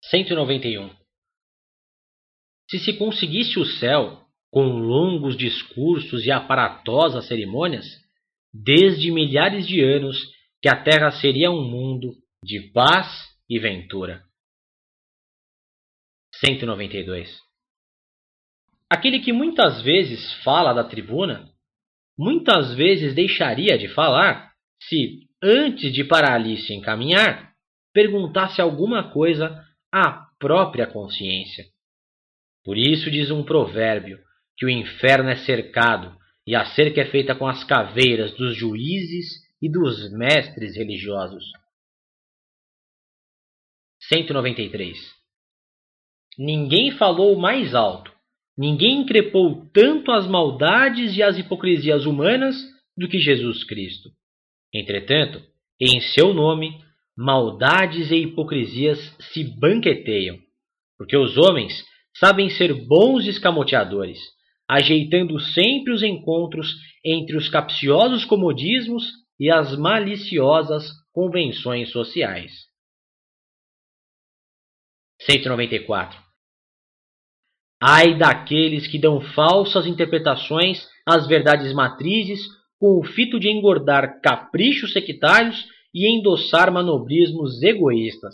191. Se conseguisse o céu, com longos discursos e aparatosas cerimônias, desde milhares de anos que a terra seria um mundo de paz e ventura. 192. Aquele que muitas vezes fala da tribuna, muitas vezes deixaria de falar se, antes de para ali se encaminhar, perguntasse alguma coisa à própria consciência. Por isso diz um provérbio que o inferno é cercado e a cerca é feita com as caveiras dos juízes e dos mestres religiosos. 193. Ninguém falou mais alto, ninguém increpou tanto as maldades e as hipocrisias humanas do que Jesus Cristo. Entretanto, em seu nome, maldades e hipocrisias se banqueteiam, porque os homens sabem ser bons escamoteadores, ajeitando sempre os encontros entre os capciosos comodismos e as maliciosas convenções sociais. 194. Ai daqueles que dão falsas interpretações às verdades matrizes com o fito de engordar caprichos sectários e endossar manobrismos egoístas.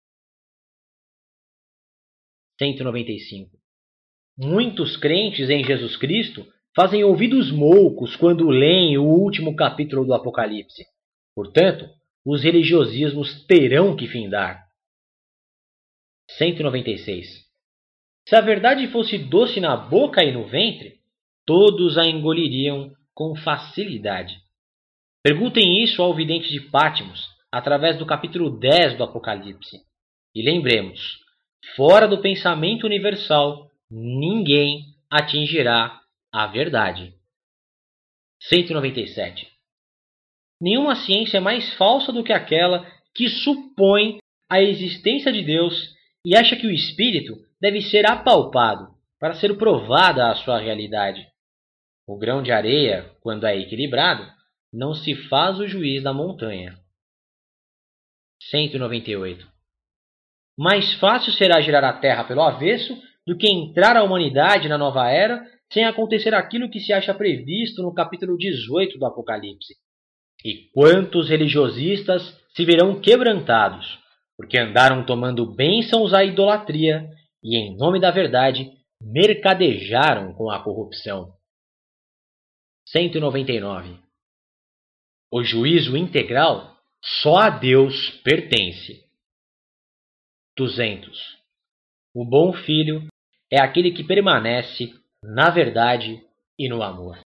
195. Muitos crentes em Jesus Cristo fazem ouvidos moucos quando leem o último capítulo do Apocalipse. Portanto, os religiosismos terão que findar. 196. Se a verdade fosse doce na boca e no ventre, todos a engoliriam com facilidade. Perguntem isso ao vidente de Pátmos, através do capítulo 10 do Apocalipse. E lembremos, fora do pensamento universal, ninguém atingirá a verdade. 197. Nenhuma ciência é mais falsa do que aquela que supõe a existência de Deus e acha que o espírito deve ser apalpado para ser provada a sua realidade. O grão de areia, quando é equilibrado, não se faz o juiz da montanha. 198. Mais fácil será girar a terra pelo avesso do que entrar a humanidade na nova era sem acontecer aquilo que se acha previsto no capítulo 18 do Apocalipse. E quantos religiosistas se verão quebrantados, porque andaram tomando bênçãos à idolatria e, em nome da verdade, mercadejaram com a corrupção. 199. O juízo integral só a Deus pertence. 200. O bom filho é aquele que permanece na verdade e no amor.